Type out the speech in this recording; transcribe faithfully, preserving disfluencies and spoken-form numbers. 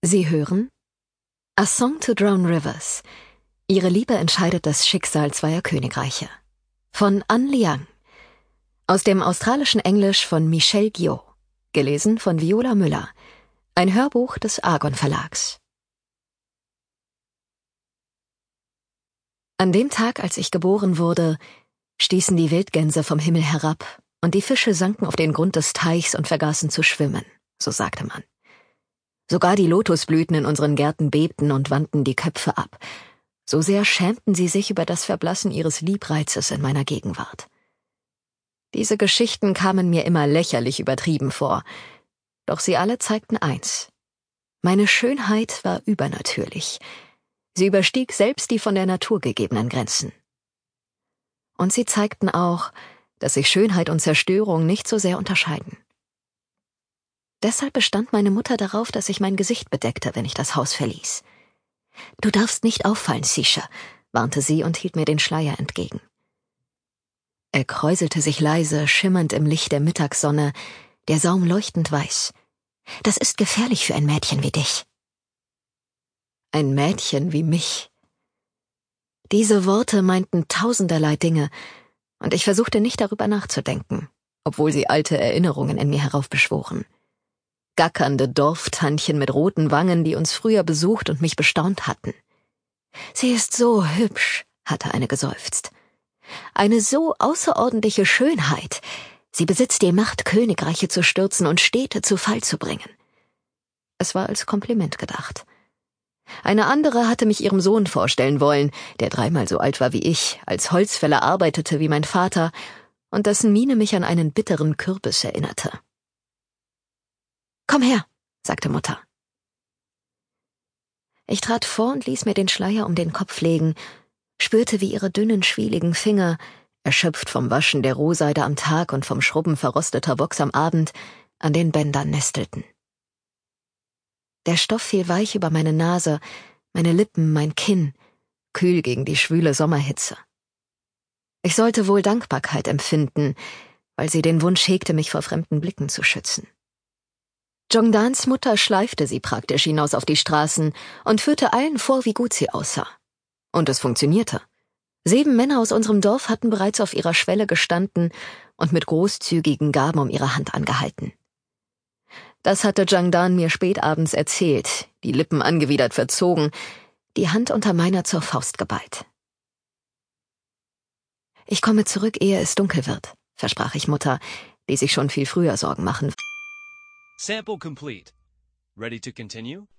Sie hören A Song to Drown Rivers. Ihre Liebe entscheidet das Schicksal zweier Königreiche. Von An Liang. Aus dem australischen Englisch von Michelle Guillot. Gelesen von Viola Müller. Ein Hörbuch des Argon Verlags. An dem Tag, als ich geboren wurde, stießen die Wildgänse vom Himmel herab und die Fische sanken auf den Grund des Teichs und vergaßen zu schwimmen, so sagte man. Sogar die Lotusblüten in unseren Gärten bebten und wandten die Köpfe ab. So sehr schämten sie sich über das Verblassen ihres Liebreizes in meiner Gegenwart. Diese Geschichten kamen mir immer lächerlich übertrieben vor, doch sie alle zeigten eins: Meine Schönheit war übernatürlich. Sie überstieg selbst die von der Natur gegebenen Grenzen. Und sie zeigten auch, dass sich Schönheit und Zerstörung nicht so sehr unterscheiden. Deshalb bestand meine Mutter darauf, dass ich mein Gesicht bedeckte, wenn ich das Haus verließ. »Du darfst nicht auffallen, Sisha«, warnte sie und hielt mir den Schleier entgegen. Er kräuselte sich leise, schimmernd im Licht der Mittagssonne, der Saum leuchtend weiß. »Das ist gefährlich für ein Mädchen wie dich.« Ein Mädchen wie mich. Diese Worte meinten tausenderlei Dinge, und ich versuchte nicht darüber nachzudenken, obwohl sie alte Erinnerungen in mir heraufbeschworen. Gackernde Dorftantchen mit roten Wangen, die uns früher besucht und mich bestaunt hatten. »Sie ist so hübsch«, hatte eine geseufzt. »Eine so außerordentliche Schönheit. Sie besitzt die Macht, Königreiche zu stürzen und Städte zu Fall zu bringen.« Es war als Kompliment gedacht. Eine andere hatte mich ihrem Sohn vorstellen wollen, der dreimal so alt war wie ich, als Holzfäller arbeitete wie mein Vater und dessen Miene mich an einen bitteren Kürbis erinnerte. »Komm her«, sagte Mutter. Ich trat vor und ließ mir den Schleier um den Kopf legen, spürte, wie ihre dünnen, schwieligen Finger, erschöpft vom Waschen der Rohseide am Tag und vom Schrubben verrosteter Wocks am Abend, an den Bändern nestelten. Der Stoff fiel weich über meine Nase, meine Lippen, mein Kinn, kühl gegen die schwüle Sommerhitze. Ich sollte wohl Dankbarkeit empfinden, weil sie den Wunsch hegte, mich vor fremden Blicken zu schützen. Jongdans Mutter schleifte sie praktisch hinaus auf die Straßen und führte allen vor, wie gut sie aussah. Und es funktionierte. Sieben Männer aus unserem Dorf hatten bereits auf ihrer Schwelle gestanden und mit großzügigen Gaben um ihre Hand angehalten. Das hatte Jongdan mir spätabends erzählt, die Lippen angewidert verzogen, die Hand unter meiner zur Faust geballt. »Ich komme zurück, ehe es dunkel wird«, versprach ich Mutter, die sich schon viel früher Sorgen machen. Sample complete. Ready to continue?